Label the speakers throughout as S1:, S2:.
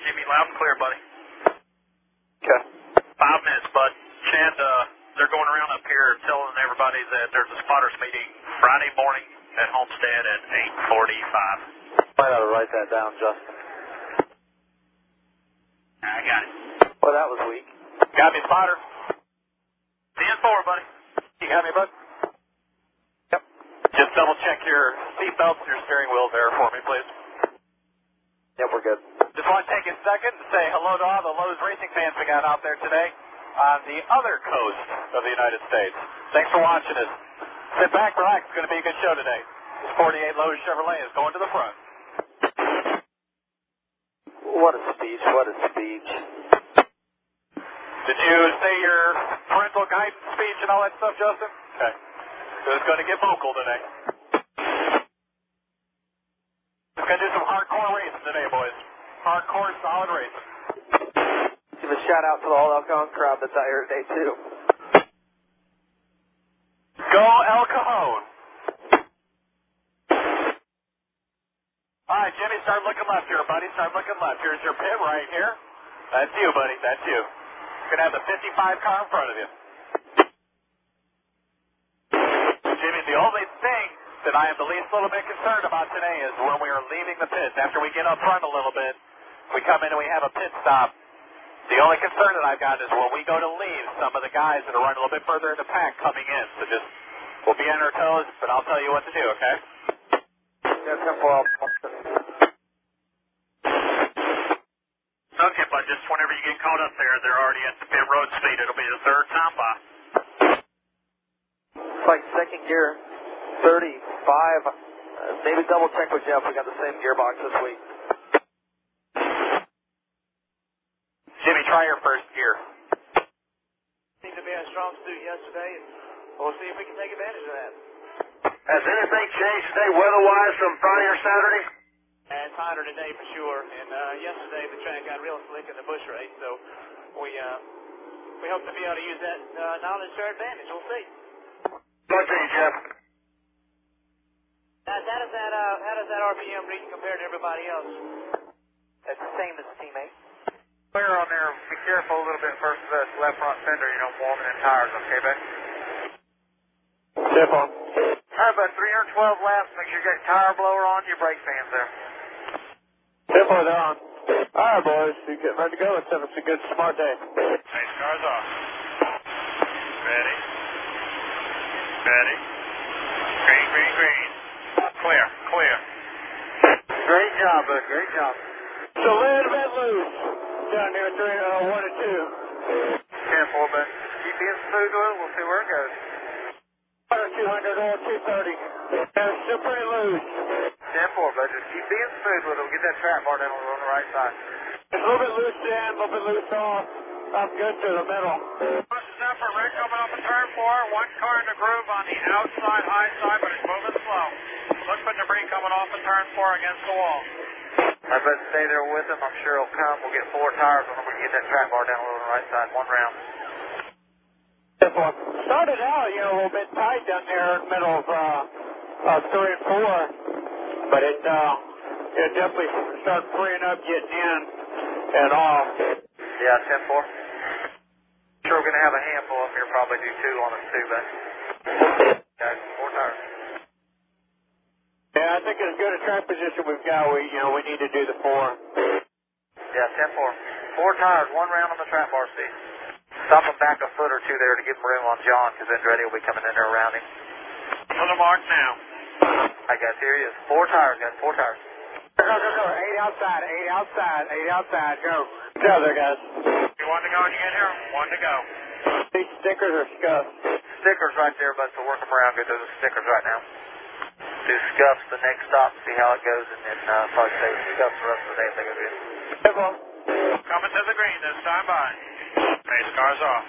S1: Jimmy, loud and clear, buddy.
S2: Okay.
S1: 5 minutes, bud. Chad, they're going around up here telling everybody that there's a spotters meeting Friday morning at Homestead at 8:45.
S2: Might ought to write that down, Justin.
S1: I got it.
S2: Well, that was weak.
S1: Got me, spotter. 10-4, buddy.
S2: You got me, bud? Yep.
S1: Just double check your seatbelts and your steering wheel there for me, please.
S2: Yep, we're good.
S1: Just want to take a second to say hello to all the Lowe's racing fans we got out there today on the other coast of the United States. Thanks for watching us. Sit back, relax. It's going to be a good show today. This 48 Lowe's Chevrolet is going to the front.
S2: What a speech, what a speech.
S1: Did you say your parental guidance speech and all that stuff, Justin? Okay. So it's going to get vocal today. It's going to do some hardcore racing today, boys. Hardcore, solid racing.
S2: Give a shout out to the All Elkhorn crowd that's out here today, too.
S1: Go El Cajon. All right, Jimmy, start looking left here, buddy. Start looking left. Here's your pit right here. That's you, buddy. That's you. You're going to have the 55 car in front of you. Jimmy, the only thing that I am the least little bit concerned about today is when we are leaving the pits. After we get up front a little bit, we come in and we have a pit stop. The only concern that I've got is when we go to leave, some of the guys that are running a little bit further in the pack coming in. So just, we'll be on our toes, but I'll tell you what to do, okay?
S2: Yeah, 10-4.
S1: Okay, but just whenever you get caught up there, they're already at the pit road speed. It'll be the third time by.
S2: It's like second gear, 35. Maybe double check with Jeff. We got the same gearbox this week.
S1: Jimmy, try your first gear.
S3: Seemed to be a strong suit yesterday, and we'll see if we can take advantage of that.
S4: Has anything changed today weather-wise from Friday or Saturday?
S3: It's hotter today for sure, and yesterday the track got real slick in the bush race, so we hope to be able to use that knowledge to our advantage. We'll see.
S4: Good to you, Jeff.
S3: How does that RPM reading compare to everybody else?
S2: It's the same as the teammate.
S4: Clear on there. Be careful a little bit first of that left front fender, you know, warming the tires, okay, babe?
S2: Step on.
S4: All right, about 312 laps. Make sure you got your tire blower on, your brake fans there.
S2: Step on, they're on. All right, boys. You get ready to go. Let's have us a good, smart day.
S1: Nice, cars off. Ready. Ready. Green, green, green. Clear, clear.
S4: Great job, bud. Great job.
S2: So a little bit loose down here, 1 and 2.
S4: 10-4, bud. Keep being smooth with it. We'll see where it goes.
S2: 200 or 230. It's still pretty loose.
S4: 10-4, bud. Just keep being smooth with it. We'll get that track bar down on the right side.
S2: It's a little bit loose in, a little bit loose off. I'm good to the middle.
S1: This is up for Rick coming off of turn 4. One car in the groove on the outside, high side, but it's moving slow. Look for debris coming off of turn 4 against the wall.
S4: I bet stay there with him. I'm sure he'll come. We'll get 4 tires on him. We can get that track bar down a little on the right side. 1 round.
S2: Started out, a little bit tight down there in the middle of 3 and 4, but it definitely started freeing up, getting in and off.
S4: Yeah, 10-4. Sure, we're going to have a handful up here. Probably do 2 on us too, but got 4 tires.
S2: Yeah, I think as good a track position we've got, we need to do the 4.
S4: Yeah, 10-4. 4 tires, 1 round on the track bar seat. Stop him back a foot or 2 there to give him room on John, because Andretti will be coming in there around him.
S1: To the mark now.
S4: I got here he is. 4 tires, guys. 4 tires.
S2: Go. 8 outside, 8 outside, 8 outside. Go. Get out there, guys.
S1: You want to go when you get here? 1 to go.
S2: These stickers are scuffed.
S4: Stickers right there, bud, so work them around. Get those stickers right now. Do scuffs the next stop, see how it goes, and then probably stay with scuffs the rest of the day if they go good.
S1: Coming to the green this time by. Pace cars off.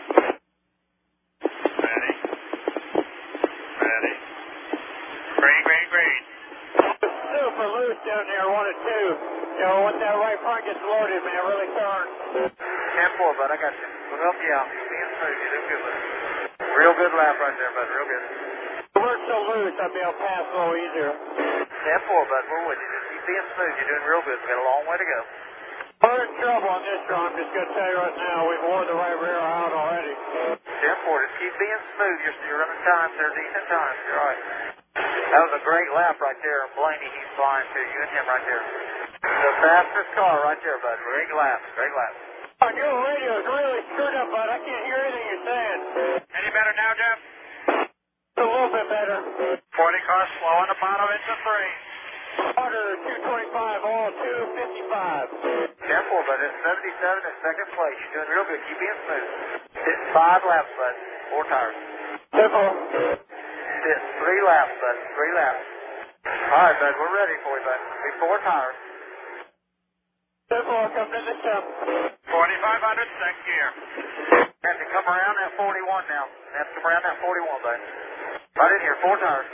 S1: Ready. Ready. Green, green, green.
S2: Super loose down there, 1 and 2. When that right front gets loaded, man, it really turns.
S4: 10-4, bud, I got you. We'll help you out. You're being smooth. You're doing good with it. Real good lap right there, bud. Real good.
S2: We're so loose, I'll be able to pass a little easier.
S4: 10-4, bud. We're with you. Just keep being smooth. You're doing real good. We've got a long way to go.
S2: We're trouble on this one. I'm just going to tell you right now, we've wore the right rear out already.
S4: 10-4, just keep being smooth. You're running times. They're decent times. You're all right. That was a great lap right there. And Blaney, he's flying too. You and him right there. The fastest car right there, bud. Great lap. Great lap.
S2: Oh, your radio is really screwed up, bud. I can't hear anything you're saying.
S1: Any better now, Jeff?
S2: It's a little bit better.
S1: 40 cars slow on the bottom into 3.
S2: Order 225, all 255.
S4: 10-4, bud. It's 77 in second place. You're doing real good. Keep being smooth. It's 5 laps, bud. 4 tires.
S2: Simple.
S4: It's 3 laps, bud. 3 laps. All right, bud. We're ready for you, bud. Be 4 tires.
S2: Simple. Come to this jump.
S1: 4500, second gear.
S4: Have to come around that 41 now. Have to come around that 41, bud. Right in here. 4 tires.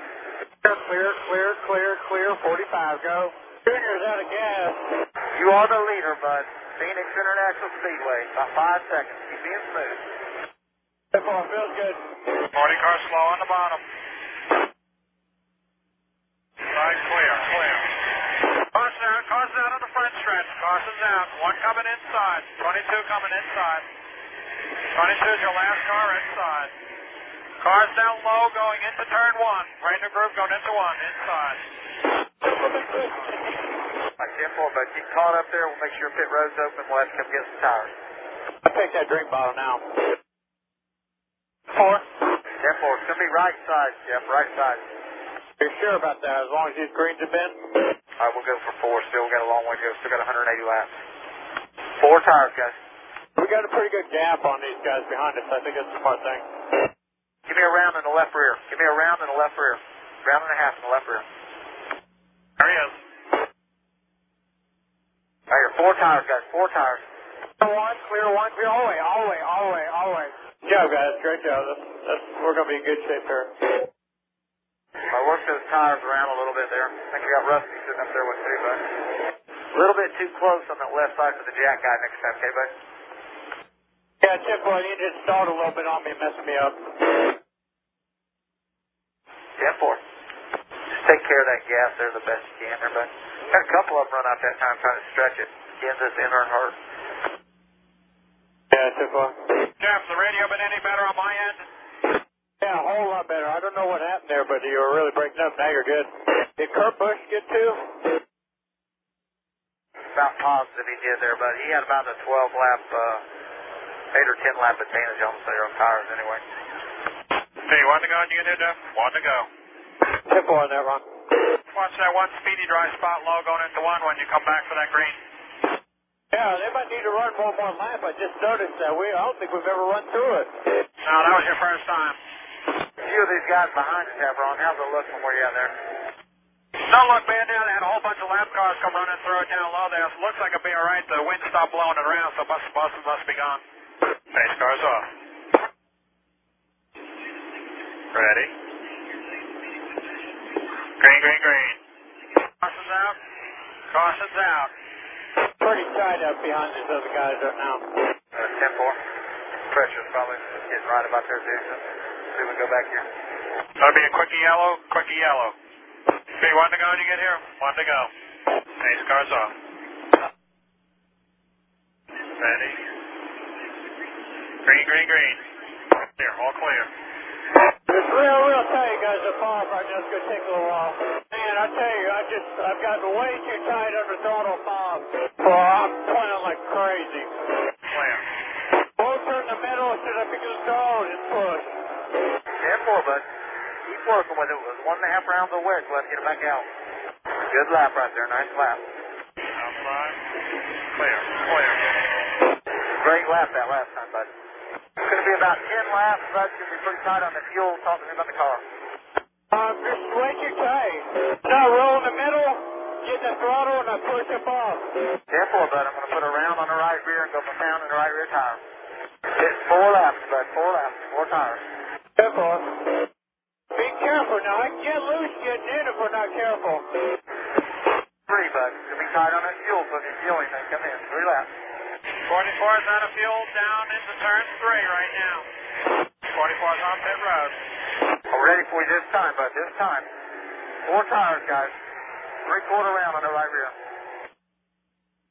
S2: Clear. 45, go. Junior's out of gas.
S4: You are the leader, bud. Phoenix International Speedway. About 5 seconds. Keep being smooth.
S2: Simple. Feels good.
S1: 40 cars slow on the bottom. Right, clear. Cars out on the front stretch. Carson's out. 1 coming inside. 22 coming inside. 22 is your last car inside. Cars down low going into turn 1. Right in the groove going into 1 inside.
S4: Like 10-4, bud. Keep caught up there. We'll make sure pit road's open. We'll have to come get some tires.
S2: I'll take that drink bottle now. 4.
S4: 10-4. It's going to be right side, Jeff. Right side.
S2: You're sure about that, as long as these greens have been?
S4: All right, we'll go for 4 still. We've got a long way to go. Still got 180 laps. 4 tires, guys.
S2: We got a pretty good gap on these guys behind us. I think that's the smart thing.
S4: Give me a round in the left rear. Give me a round in the left rear. Round and a half in the left rear.
S1: There he is.
S4: All right, 4 tires, guys. 4 tires.
S2: Clear one. All way. Good job, guys. Great job. We're going to be in good shape here.
S4: I worked those tires around a little bit there. I think we got Rusty sitting up there with too, bud. A little bit too close on that left side for the jack guy next time, okay, bud?
S2: Yeah, Chip, boy, you just stalled a little bit on me and messed me up.
S4: 10-4. Just take care of that gas there the best you can there, bud. Got a couple of them run out that time trying to stretch it. Kansas, inner and hurt.
S2: Yeah, Chip, boy.
S1: Jeff, the radio been any better on my end?
S2: Yeah, a whole lot better. I don't know what happened there, but you were really breaking up. Now you're good. Did Kurt Busch get too?
S4: About positive he did there, but he had about a 12-lap, 8 or 10 lap advantage on the tires anyway.
S1: Hey, 1 to go, you get there, Jeff? 1 to go.
S2: Tempo on that, Ron.
S1: Watch that 1 speedy dry spot low going into 1 when you come back for that green.
S2: Yeah, they might need to run one more lap. I just noticed that. I don't think we've ever run through it.
S1: No, that was your first time.
S4: A few of these guys behind us have, Ron. How's it look from where you're at there?
S1: Don't look bad now. They had a whole bunch of lap cars come running through it down low there. So it looks like it'll be all right. The wind stopped blowing it around, so buses must be gone. Pace cars off. Ready. Green. Caution's out. Caution's out.
S2: Pretty tight up behind these other guys right now.
S4: 10-4. Pressure's probably getting right about there, too. So see if we go back here.
S1: That'll be a quickie yellow. Be 1 to go when you get here. 1 to go. Pace cars off. Ready. Green. Clear, all clear.
S2: It's real tight, guys. The fall right now. It's going to take a little while. Man, I tell you, I've gotten way too tight under throttle fob. Well, I'm pointing like crazy.
S1: Clear.
S2: Closer in the middle, as soon as I pick the stall, just push.
S4: 10-4, bud. Keep working with it. It was 1.5 rounds of wedge left to get it back out. Good lap right there. Nice lap.
S1: Outside. Clear.
S4: Great lap that last time, bud. It's going to be about 10 laps, bud. It's going to be pretty tight on the fuel. Talk to me about the car.
S2: Just way too tight. Now roll in the middle, get the throttle, and I push up off.
S4: 10-4, bud. I'm going to put a round on the right rear and go for a pound in the right rear tire. It's 4 laps, bud. 4 laps. 4 tires.
S2: Careful. Be careful now. I can get loose getting in if we're not careful.
S4: 3, bud. It's going to be tight on that fuel, so if you feel anything, come in. 3 laps.
S1: 44 is out of fuel down into turn 3 right now. 44 is on pit road.
S4: I'm ready for you this time, bud. This time. 4 tires, guys. 3/4 round on the right rear.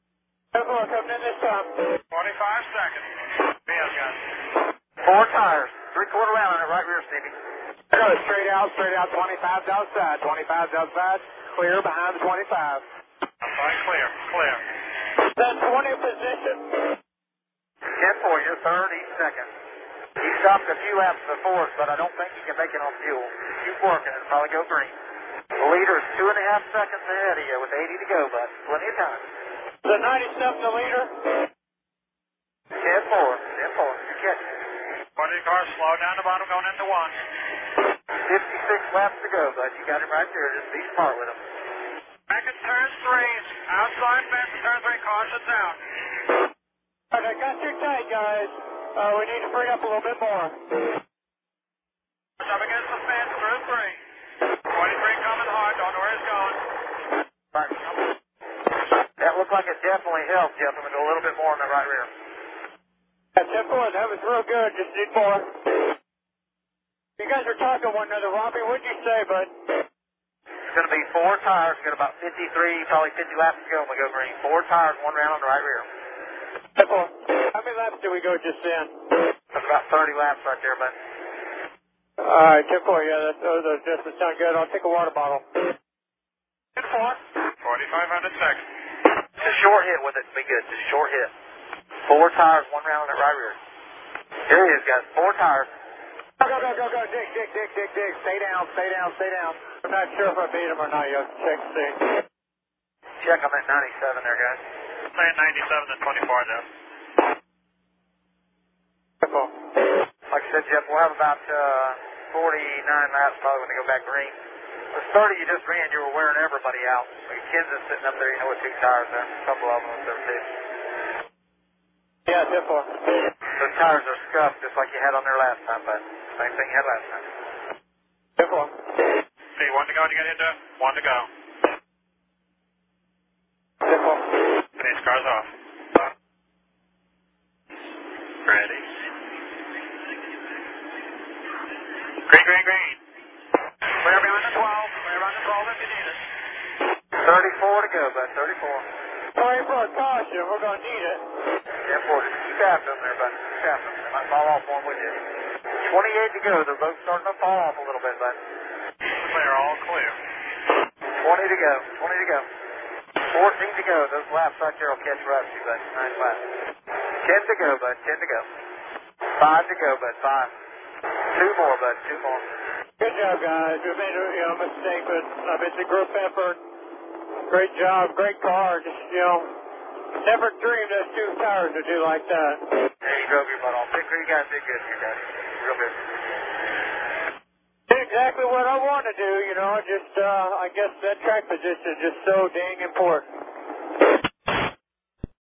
S2: 10-4 coming in this time.
S1: 45 seconds. Yes, guys.
S4: 4 tires. 3/4 round on the right rear, Stevie.
S2: Go straight out, 25 to outside, 25 to outside, clear behind the 25.
S1: Outside clear, clear.
S2: Then 20 position.
S4: 10-4, you're third, he's second. He stopped a few laps before us, but I don't think he can make it on fuel. Keep working, it'll probably go green. The leader's 2.5 seconds ahead of you with 80 to go, bud. Plenty of time.
S2: The 97 the leader.
S4: 10-4, 10-4, you're catching.
S1: 20 cars slow down the bottom going into 1.
S4: 56 laps to go, bud. You got him right there. Just be smart with him.
S1: Back in turn 3. Outside fence, turn 3, caution down.
S2: All right, I got you tight, guys. We need to bring up a little bit more.
S1: Up against the fence through 3. 23 coming hard, don't know where it's going.
S4: Right. That looked like it definitely helped, gentlemen, to go a little bit more on the right rear.
S2: That's 10-4. That was real good. Just need more. You guys are talking one another, Robbie. What'd you say, bud?
S4: It's going to be 4 tires. Got about 53, probably 50 laps to go when we go green. 4 tires, 1 round on the right rear.
S2: 10-4. How many laps did we go just then?
S4: That's about 30 laps right there, bud.
S2: All right, 10-4. Yeah, those adjustments sound good. I'll take a water bottle.
S1: 10-4. 4,500 seconds.
S4: Just a short hit with it. Be good. Just a short hit. 4 tires, 1 round on that right rear. Here he is, guys. 4 tires.
S2: Go. Dig. Stay down. I'm not sure if I beat him or not. You have to check and see.
S4: Check, I'm at 97 there, guys.
S1: Saying 97 and 24 there.
S2: 10-4.
S4: Like I said, Jeff, we'll have about 49 laps probably when they go back green. The 30 you just ran, you were wearing everybody out. Like Kensing's sitting up there, you know, with 2 tires there. A couple of them with their 2.
S2: Yeah, 10-4.
S4: Those tires are scuffed just like you had on there last time, but same thing you had last time.
S2: 10-4.
S1: See, 1 to go to get into 1 to go.
S2: 10-4.
S1: Finish cars off. Ready. Green. Clear behind the 12. Clear on the 12 if you need it.
S4: 34 to go, bud. 34.
S2: Sorry for a caution. We're going to need it.
S4: 10-4. Just keep after them there, bud. Keep after them. They might fall off one with you. 28 to go. They're both starting to fall off a little bit, bud.
S1: Clear, all clear.
S4: 20 to go. 20 to go. 14 to go. Those laps right there will catch up to you, bud. Nice laps. 10 to go, bud. 10 to go. 5 to go, bud. 5. 2 more, bud. 2 more.
S2: Good job, guys. We made a mistake, but it's a group effort. Great job. Great car. Just, never dreamed those 2 tires would do like that.
S4: Yeah, you drove your butt off. You guys did good here, guys. Real good.
S2: Did exactly what I want to do, just, I guess that track position is just so dang important.